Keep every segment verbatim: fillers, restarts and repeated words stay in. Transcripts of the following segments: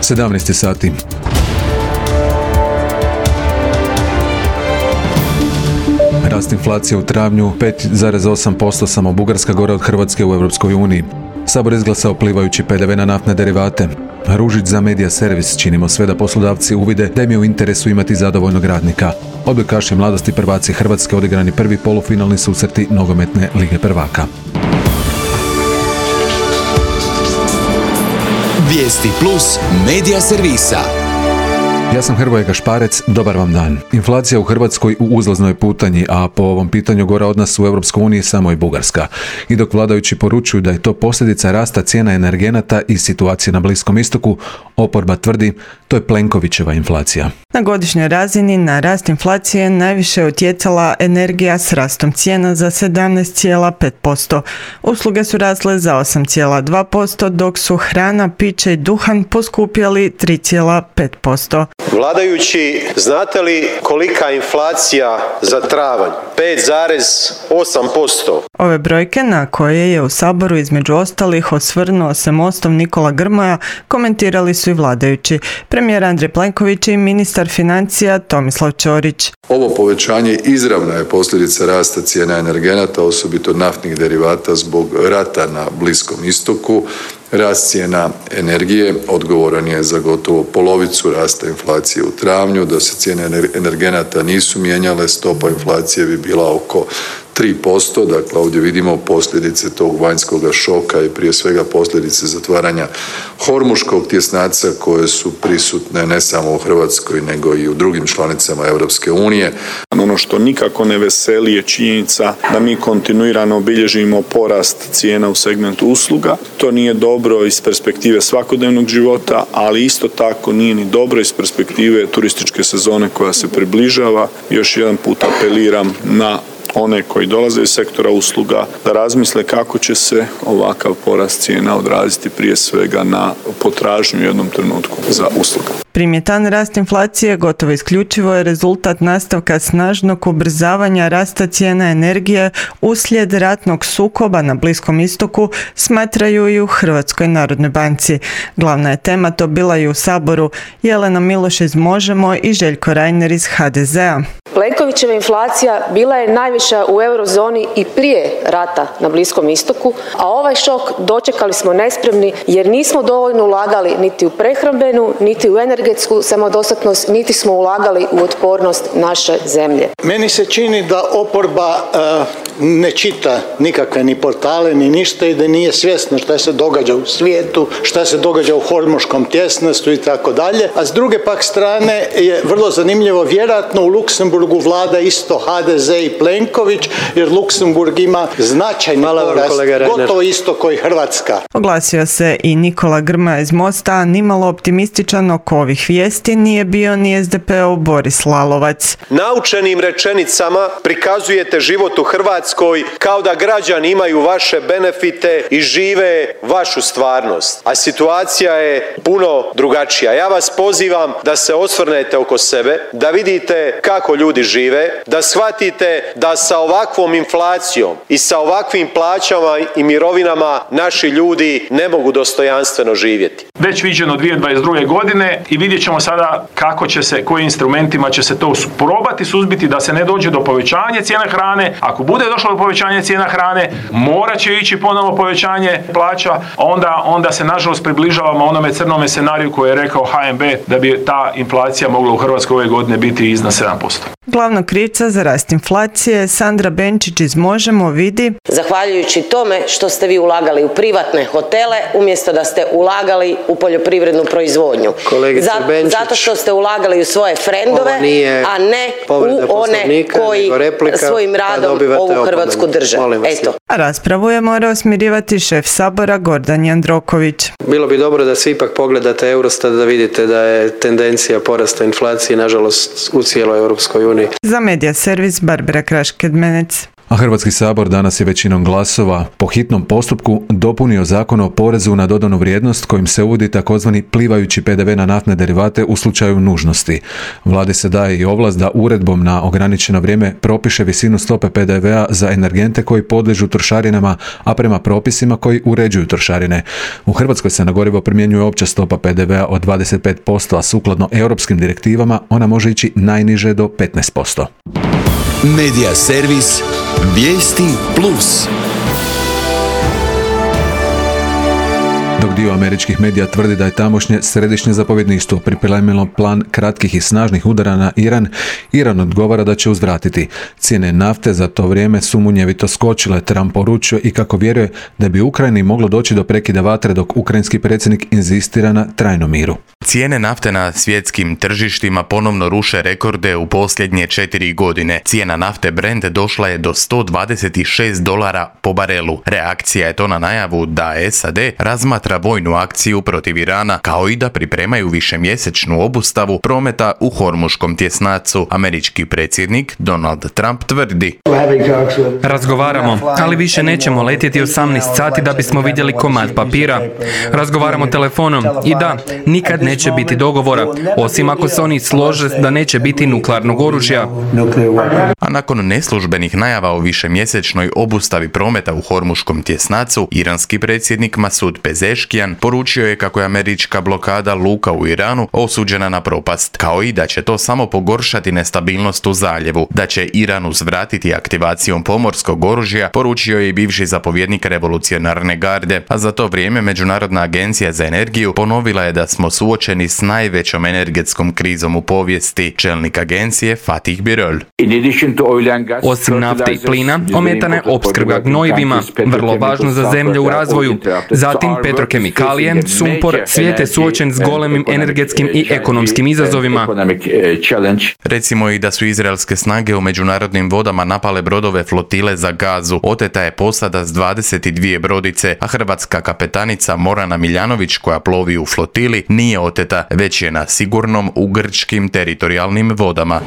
sedamnaest sati. Rast inflacije u travnju pet zarez osam posto, samo Bugarska gora od Hrvatske u Europskoj uniji. Sabor izglasao plivajući pe de ve na naftne derivate. Ružić za Media Servis: činimo sve da poslodavci uvide da im je u interesu imati zadovoljnog radnika. Odbojkaši mladosti prvaci Hrvatske odigrani prvi polufinalni susreti nogometne lige prvaka. Vijesti plus Media Servisa. Ja sam Hrvoje Gašparec, dobar vam dan. Inflacija u Hrvatskoj u uzlaznoj putanji, a po ovom pitanju gora od nas u Europskoj uniji samo i Bugarska. I dok vladajući poručuju da je to posljedica rasta cijena energenata i situacije na Bliskom istoku, oporba tvrdi to je Plenkovićeva inflacija. Na godišnjoj razini na rast inflacije najviše je utjecala energija s rastom cijena za sedamnaest zarez pet posto. Usluge su rasle za osam zarez dva posto, dok su hrana, piće i duhan poskupjeli tri zarez pet posto. Vladajući, znate li kolika je inflacija za travanj? pet zarez osam posto. Ove brojke, na koje je u Saboru između ostalih osvrnuo se Mostov Nikola Grmoja, komentirali su i vladajući. Premijer Andrej Plenković i ministar financija Tomislav Ćorić. Ovo povećanje izravna je posljedica rasta cijena energenata, osobito naftnih derivata zbog rata na Bliskom istoku. Rast cijena energije odgovoran je za gotovo polovicu rasta inflacije u travnju. Da se cijene energenata nisu mijenjale, stopa inflacije bi bila oko tri posto. Dakle, ovdje vidimo posljedice tog vanjskog šoka i prije svega posljedice zatvaranja hormuškog tjesnaca koje su prisutne ne samo u Hrvatskoj nego i u drugim članicama Europske unije. Ono što nikako ne veseli je činjenica da mi kontinuirano bilježimo porast cijena u segmentu usluga. To nije dobro iz perspektive svakodnevnog života, ali isto tako nije ni dobro iz perspektive turističke sezone koja se približava. Još jedan put apeliram na one koji dolaze iz sektora usluga da razmisle kako će se ovakav porast cijena odraziti prije svega na potražnju u jednom trenutku za usluga. Primjetan rast inflacije gotovo isključivo je rezultat nastavka snažnog ubrzavanja rasta cijena energije uslijed ratnog sukoba na Bliskom istoku, smatraju i u Hrvatskoj narodnoj banci. Glavna je tema to bila i u Saboru. Jelena Miloš iz Možemo i Željko Reiner iz ha de zea. Plenkovićeva inflacija bila je najviša u eurozoni i prije rata na Bliskom istoku, a ovaj šok dočekali smo nespremni jer nismo dovoljno ulagali niti u prehrambenu, niti u energetsku samodostatnost, niti smo ulagali u otpornost naše zemlje. Meni se čini da oporba uh, ne čita nikakve ni portale ni ništa i da nije svjesna šta se događa u svijetu, šta se događa u hormuškom tjesnastu i tako dalje, a s druge pak strane je vrlo zanimljivo, vjerojatno u Luksemburgu vlada isto ha de ze i Plenković, jer Luksemburg ima značajni porast, gotovo isto koji Hrvatska. Oglasio se i Nikola Grmoja iz Mosta, a nimalo optimističan oko ovih vijesti nije bio ni es de pe ov Boris Lalovac. Naučenim rečenicama prikazujete život u Hrvatskoj kao da građani imaju vaše benefite i žive vašu stvarnost, a situacija je puno drugačija. Ja vas pozivam da se osvrnete oko sebe, da vidite kako ljudi žive, da shvatite da sa ovakvom inflacijom i sa ovakvim plaćama i mirovinama naši ljudi ne mogu dostojanstveno živjeti. Već viđeno dvije tisuće dvadeset druge godine i vidjet ćemo sada kako će se, kojim instrumentima će se to probati suzbiti da se ne dođe do povećanja cijena hrane. Ako bude došlo do povećanja cijena hrane, morat će ići ponovo povećanje plaća, onda, onda se nažalost približavamo onome crnome scenariju koji je rekao ha en be da bi ta inflacija mogla u Hrvatskoj ove godine biti iznad sedam posto. Glavnog krivca za rast inflacije Sandra Benčić iz Možemo vidi: zahvaljujući tome što ste vi ulagali u privatne hotele umjesto da ste ulagali u poljoprivrednu proizvodnju. Kolegice Benčić, zato što ste ulagali u svoje frendove, a ne u one koji svojim radom ovu Hrvatsku drže. Eto. A raspravu je morao smirivati šef Sabora Gordan Jandroković. Bilo bi dobro da svi ipak pogledate Eurostat da vidite da je tendencija porasta inflacije nažalost u cijeloj Europskoj uniji. Za Media Servis Barbara Kraš-Kedmenec. A Hrvatski sabor danas je većinom glasova po hitnom postupku dopunio Zakon o porezu na dodanu vrijednost kojim se uvodi takozvani plivajući P D V na naftne derivate u slučaju nužnosti. Vladi se daje i ovlast da uredbom na ograničeno vrijeme propiše visinu stope P D V-a za energente koji podliježu trošarinama, a prema propisima koji uređuju trošarine. U Hrvatskoj se na gorivo primjenjuje opća stopa P D V-a od dvadeset pet posto, a sukladno europskim direktivama ona može ići najniže do petnaest posto. Medija servis Vijesti Plus. Dok dio američkih medija tvrdi da je tamošnje središnje zapovjedništvo pripremilo plan kratkih i snažnih udara na Iran, Iran odgovara da će uzvratiti. Cijene nafte za to vrijeme su munjevito skočile. Trump poručio i kako vjeruje da bi Ukrajini moglo doći do prekida vatre dok ukrajinski predsjednik inzistira na trajnom miru. Cijene nafte na svjetskim tržištima ponovno ruše rekorde u posljednje četiri godine. Cijena nafte Brent došla je do sto dvadeset šest dolara po barelu. Reakcija je to na najavu da S A D razmatra vojnu akciju protiv Irana, kao i da pripremaju višemjesečnu obustavu prometa u Hormuškom tjesnacu. Američki predsjednik Donald Trump tvrdi: Razgovaramo, ali više nećemo letjeti osamnaest sati da bismo vidjeli komad papira. Razgovaramo telefonom i da, nikad neće biti dogovora, osim ako se oni slože da neće biti nuklearnog oružja. A nakon neslužbenih najava o višemjesečnoj obustavi prometa u Hormuškom tjesnacu, iranski predsjednik Masud Pezeškijan poručio je kako je američka blokada luka u Iranu osuđena na propast, kao i da će to samo pogoršati nestabilnost u zaljevu, da će Iran uzvratiti aktivacijom pomorskog oružja, poručio je i bivši zapovjednik revolucionarne garde, a za to vrijeme Međunarodna agencija za energiju ponovila je da smo suočeni s najvećom energetskom krizom u povijesti. Čelnik agencije Fatih Birol: Osim nafte i plina, ometana je opskrba gnojivima, vrlo važno za zemlje u razvoju. Zatim petrokemikalije, sumpor, svijet je suočen s golemim energetskim i ekonomskim izazovima. Recimo i da su izraelske snage u međunarodnim vodama napale brodove flotile za Gazu. Oteta je posada s dvadeset dvije brodice, a hrvatska kapetanica Morana Miljanović, koja plovi u flotili, nije oteta, već je na sigurnom u grčkim teritorijalnim vodama.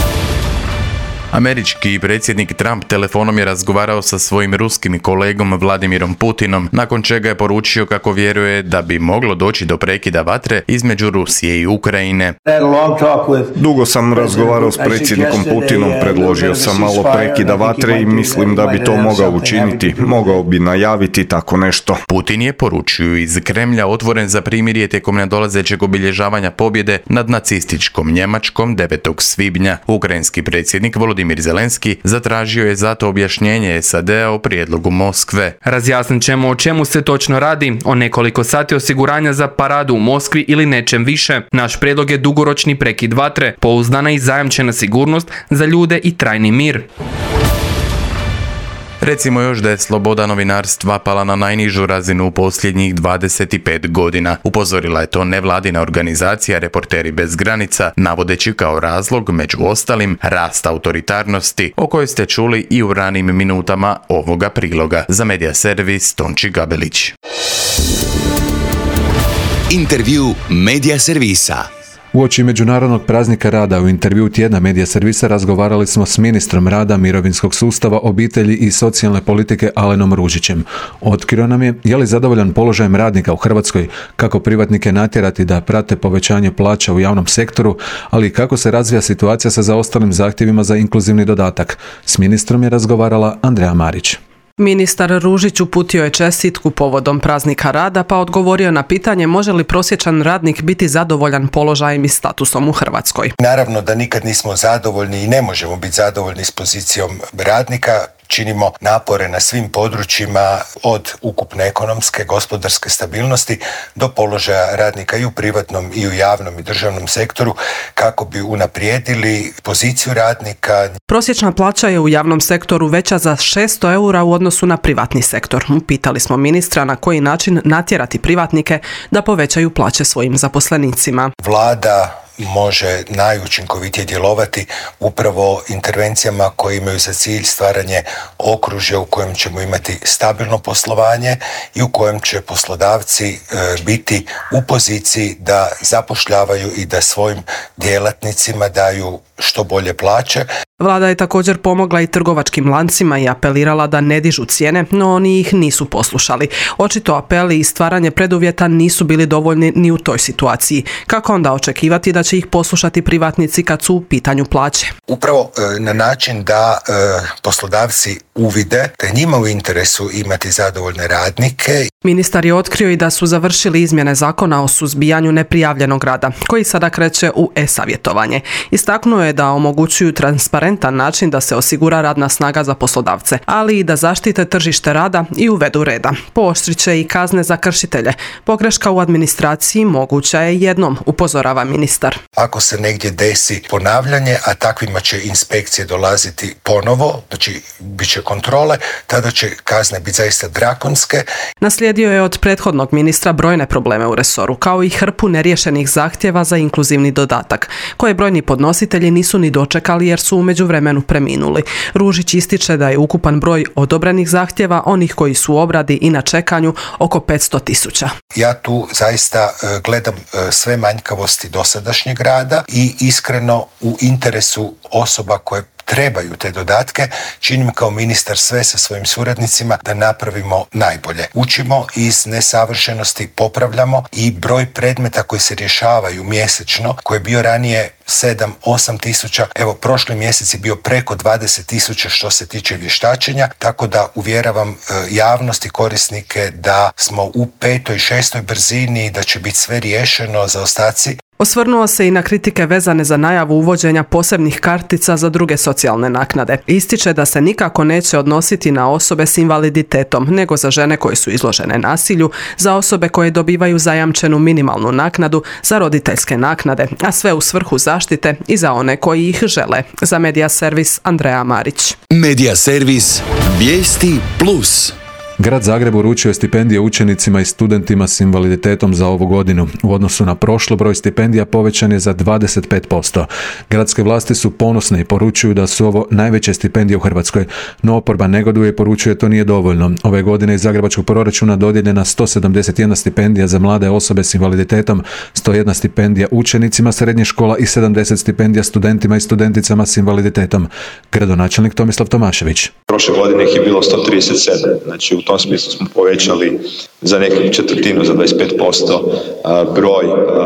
Američki predsjednik Trump telefonom je razgovarao sa svojim ruskim kolegom Vladimirom Putinom, nakon čega je poručio kako vjeruje da bi moglo doći do prekida vatre između Rusije i Ukrajine. Dugo sam razgovarao s predsjednikom Putinom, predložio sam malo prekida vatre i mislim da bi to mogao učiniti. Mogao bi najaviti tako nešto. Putin je, poručio iz Kremlja, otvoren za primirje tijekom nadolazećeg obilježavanja pobjede nad nacističkom Njemačkom devetog svibnja. Ukrajinski predsjednik Volodymyr Volodymyr Zelenski zatražio je zato objašnjenje S A D-a o prijedlogu Moskve. Razjasnit ćemo o čemu se točno radi, o nekoliko sati osiguranja za paradu u Moskvi ili nečem više. Naš prijedlog je dugoročni prekid vatre, pouzdana i zajamčena sigurnost za ljude i trajni mir. Recimo još da je sloboda novinarstva pala na najnižu razinu u posljednjih dvadeset pet godina. Upozorila je to nevladina organizacija Reporteri bez granica, navodeći kao razlog, među ostalim, rast autoritarnosti, o kojoj ste čuli i u ranim minutama ovoga priloga. Za Medija servis Tonči Gabelić. Intervju Medija servisa. Uoči Međunarodnog praznika rada u intervju tjedna Medija servisa razgovarali smo s ministrom rada, mirovinskog sustava, obitelji i socijalne politike Alenom Ružićem. Otkrio nam je je li zadovoljan položajem radnika u Hrvatskoj, kako privatnike natjerati da prate povećanje plaća u javnom sektoru, ali i kako se razvija situacija sa zaostalim zahtjevima za inkluzivni dodatak. S ministrom je razgovarala Andreja Marić. Ministar Ružić uputio je čestitku povodom praznika rada pa odgovorio na pitanje može li prosječan radnik biti zadovoljan položajem i statusom u Hrvatskoj. Naravno da nikad nismo zadovoljni i ne možemo biti zadovoljni s pozicijom radnika. Činimo napore na svim područjima od ukupne ekonomske, gospodarske stabilnosti do položaja radnika i u privatnom i u javnom i državnom sektoru kako bi unaprijedili poziciju radnika. Prosječna plaća je u javnom sektoru veća za šesto eura u odnosu na privatni sektor. Pitali smo ministra na koji način natjerati privatnike da povećaju plaće svojim zaposlenicima. Vlada može najučinkovitije djelovati upravo intervencijama koje imaju za cilj stvaranje okružja u kojem ćemo imati stabilno poslovanje i u kojem će poslodavci e, biti u poziciji da zapošljavaju i da svojim djelatnicima daju što bolje plaće. Vlada je također pomogla i trgovačkim lancima i apelirala da ne dižu cijene, no oni ih nisu poslušali. Očito apeli i stvaranje preduvjeta nisu bili dovoljni ni u toj situaciji. Kako onda očekivati da će ih poslušati privatnici kad su u pitanju plaće? Upravo na način da e, poslodavci uvide da je njima u interesu imati zadovoljne radnike. Ministar je otkrio i da su završili izmjene zakona o suzbijanju neprijavljenog rada, koji sada kreće u e-savjetovanje. Istaknuo je da omogućuju transparentan način da se osigura radna snaga za poslodavce, ali i da zaštite tržište rada i uvedu reda. Pooštrit će i kazne za kršitelje. Pogreška u administraciji moguća je jednom, upozorava ministar. Ako se negdje desi ponavljanje, a takvima će inspekcije dolaziti ponovo, znači bit će kontrole, tada će kazne biti zaista drakonske. Naslijedio je od prethodnog ministra brojne probleme u resoru, kao i hrpu neriješenih zahtjeva za inkluzivni dodatak, koje brojni podnositelji nisu ni dočekali jer su u međuvremenu preminuli. Ružić ističe da je ukupan broj odobrenih zahtjeva onih koji su u obradi i na čekanju oko petsto tisuća. Ja tu zaista gledam sve manjkavosti dosadašnjeg rada i iskreno u interesu osoba koje trebaju te dodatke, činim kao ministar sve sa svojim suradnicima da napravimo najbolje. Učimo iz nesavršenosti, popravljamo i broj predmeta koji se rješavaju mjesečno, koji je bio ranije sedam osam tisuća, evo prošli mjesec je bio preko dvadeset tisuća što se tiče vještačenja, tako da uvjeravam javnost i korisnike da smo u petoj, šestoj brzini i da će biti sve riješeno, zaostaci. Osvrnuo se i na kritike vezane za najavu uvođenja posebnih kartica za druge socijalne naknade. Ističe da se nikako neće odnositi na osobe s invaliditetom, nego za žene koje su izložene nasilju, za osobe koje dobivaju zajamčenu minimalnu naknadu, za roditeljske naknade, a sve u svrhu zaštite i za one koji ih žele. Za Medija servis Andreja Marić. Medija servis Vijesti plus. Grad Zagreb uručio je stipendije učenicima i studentima s invaliditetom za ovu godinu. U odnosu na prošlo broj stipendija povećan je za dvadeset pet posto. Gradske vlasti su ponosne i poručuju da su ovo najveće stipendije u Hrvatskoj, no oporba negoduje i poručuje to nije dovoljno. Ove godine iz zagrebačkog proračuna dodijeljena sto sedamdeset jedna stipendija za mlade osobe s invaliditetom, sto jedna stipendija učenicima srednjih škola i sedamdeset stipendija studentima i studenticama s invaliditetom. Gradonačelnik Tomislav Tomašević. Prošle godine ih je bilo sto trideset sedam, znači u tom smislu smo povećali za neku četvrtinu, za dvadeset pet posto broj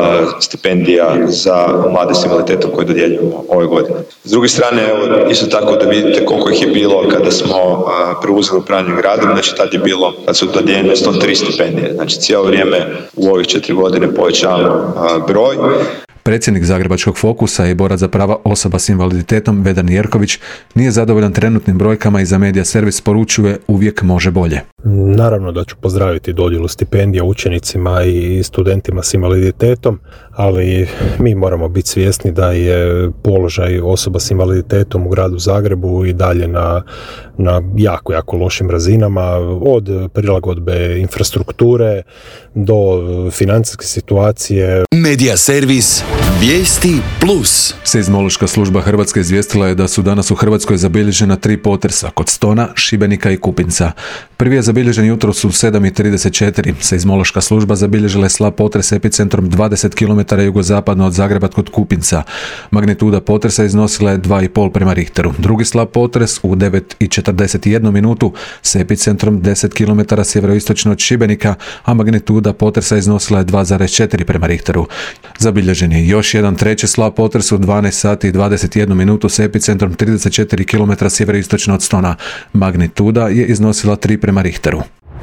stipendija za mlade s invaliditetom koje dodjeljujemo ove godine. S druge strane, evo, isto tako da vidite koliko ih je bilo kada smo preuzeli upravljanje gradom, znači tad je bilo, kad su dodijeljene sto tri stipendije, znači cijelo vrijeme u ovih četiri godine povećavamo broj. Predsjednik Zagrebačkog Fokusa i borac za prava osoba s invaliditetom Vedran Jerković nije zadovoljan trenutnim brojkama i za Medija servis poručuje uvijek može bolje. Naravno da ću pozdraviti dodjelu stipendija učenicima i studentima s invaliditetom, ali mi moramo biti svjesni da je položaj osoba s invaliditetom u gradu Zagrebu i dalje na, na jako, jako lošim razinama, od prilagodbe infrastrukture do financijske situacije. Medija servis Vijesti plus. Seizmološka služba Hrvatske izvijestila je da su danas u Hrvatskoj zabilježena tri potresa kod Stona, Šibenika i Kupinca. Prvi je zabilježen jutros u sedam i trideset četiri. Seizmološka služba zabilježila je slab potres epicentrom dvadeset kilometara jugozapadno od Zagreba kod Kupinca. Magnituda potresa iznosila je dva i pol prema Richteru. Drugi slab potres u devet i četrdeset jednu minutu s epicentrom deset kilometara sjeveroistočno od Šibenika, a magnituda potresa iznosila je dva zarez četiri prema Richteru. Zabilježen je još jedan treći slab potres u dvanaest sati i dvadeset jednu minutu s epicentrom trideset četiri kilometra sjeveroistočno od Stona. Magnituda je iznosila tri prema Richteru.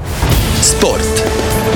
Sport.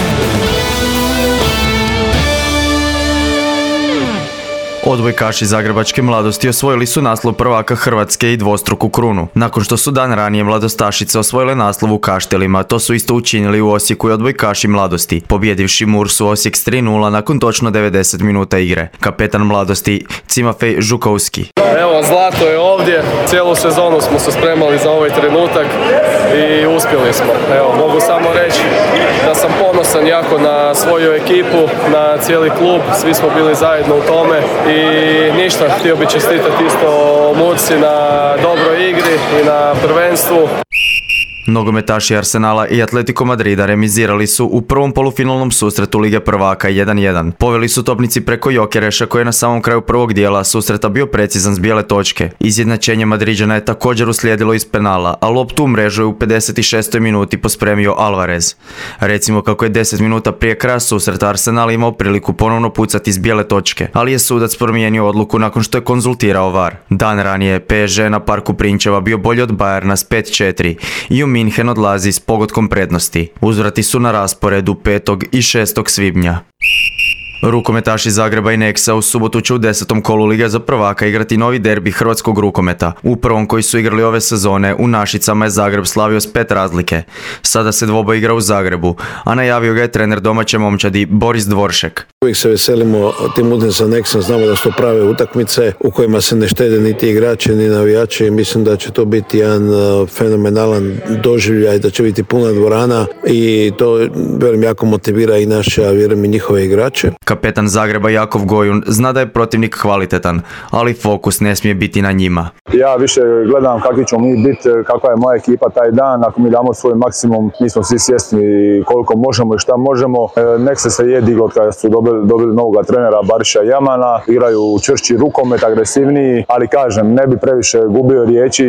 Odbojkaši Zagrebačke mladosti osvojili su naslov prvaka Hrvatske i dvostruku krunu. Nakon što su dan ranije mladostašice osvojile naslov u Kaštelima, to su isto učinili u Osijeku i odbojkaši mladosti, pobjedivši Mursu Osijek s tri nula nakon točno devedeset minuta igre. Kapetan mladosti Cimafej Žukovski. Evo, zlato je ovdje, cijelu sezonu smo se spremali za ovaj trenutak i uspjeli smo. Evo, mogu samo reći da sam ponosan jako na svoju ekipu, na cijeli klub, svi smo bili zajedno u tome i ništa, htio bi čestitati isto Mursi na dobroj igri i na prvenstvu. Nogometaši Arsenala i Atletico Madrida remizirali su u prvom polufinalnom susretu Lige prvaka jedan jedan. Poveli su topnici preko Jokereša koji je na samom kraju prvog dijela susreta bio precizan s bijele točke. Izjednačenje Madriđana je također uslijedilo iz penala, a loptu u mrežu je u pedeset šestoj minuti pospremio Alvarez. Recimo kako je deset minuta prije kraja susreta Arsenal imao priliku ponovno pucati iz bijele točke, ali je sudac promijenio odluku nakon što je konzultirao V A R. Dan ranije P S G na Parku Prinčeva bio bolji od Bayerna s pet četiri i u Minhen odlazi s pogodkom prednosti. Uzvrati su na rasporedu petog i šestog svibnja. Rukometaši Zagreba i Nexa u subotu će u desetom kolu Lige za prvaka igrati novi derbi hrvatskog rukometa. U prvom koji su igrali ove sezone u Našicama je Zagreb slavio s pet razlike. Sada se dvoboj igra u Zagrebu, a najavio ga je trener domaće momčadi Boris Dvoršek. Uvijek se veselimo tim utakmicama sa Nexom, znamo da su to prave utakmice u kojima se ne štede niti igrači ni navijači i mislim da će to biti jedan fenomenalan doživljaj, da će biti puna dvorana i to velim jako motivira i naše, a vjerujem i njihove igrače. Kapetan Zagreba Jakov Gojun zna da je protivnik kvalitetan, ali fokus ne smije biti na njima. Ja više gledam kakvi ćemo mi biti, kakva je moja ekipa taj dan, ako mi damo svoj maksimum, mi smo svi svjesni koliko možemo i šta možemo. Nexa se je diglo kada su dobili, dobili novog trenera Bariša Jamana, igraju čvršći rukomet, agresivniji, ali kažem, ne bi previše gubio riječi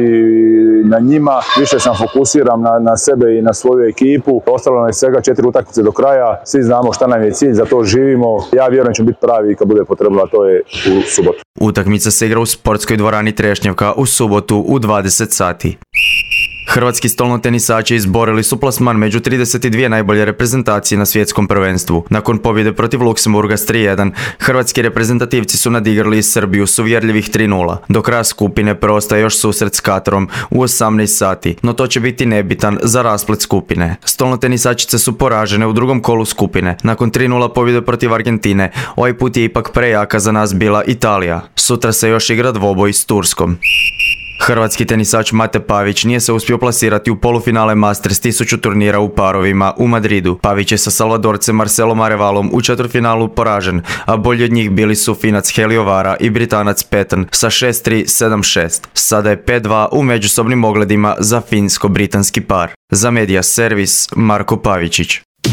na njima, više sam fokusiran na, na sebe i na svoju ekipu. Ostalo nam je svega četiri utakmice do kraja, svi znamo šta nam je cilj, za to živimo. Ja vjerujem će biti pravi kad bude potrebno, a to je u subotu. Utakmica se igra u sportskoj dvorani Trešnjevka u subotu u dvadeset sati. Hrvatski stolnotenisači izborili su plasman među trideset dvije najbolje reprezentacije na svjetskom prvenstvu. Nakon pobjede protiv Luksemburga s tri jedan, hrvatski reprezentativci su nadigrali Srbiju s uvjerljivih tri nula. Do kraja skupine preostaje još susret s Katarom u osamnaest sati, no to će biti nebitan za rasplet skupine. Stolnotenisačice su poražene u drugom kolu skupine. Nakon tri nula pobjede protiv Argentine, ovaj put je ipak prejaka za nas bila Italija. Sutra se još igra dvoboj s Turskom. Hrvatski tenisač Mate Pavić nije se uspio plasirati u polufinale Masters tisuću turnira u parovima u Madridu. Pavić je sa Salvadorcem Marcelom Arevalom u četvrtfinalu poražen, a bolji od njih bili su Finac Helio Vara i Britanac Patton sa šest tri sedam šest. Sada je pet dva u međusobnim ogledima za finsko-britanski par. Za Media Servis Marko Pavičić.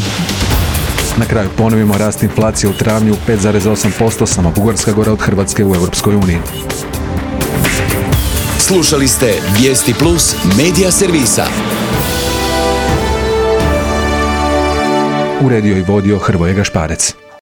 Na kraju ponovimo rast inflacije u travnju pet zarez osam posto, samo Bugarska gora od Hrvatske u Europskoj uniji. Slušali ste Vijesti Plus Media Servisa. Uredio i vodio Hrvoje Gašparec.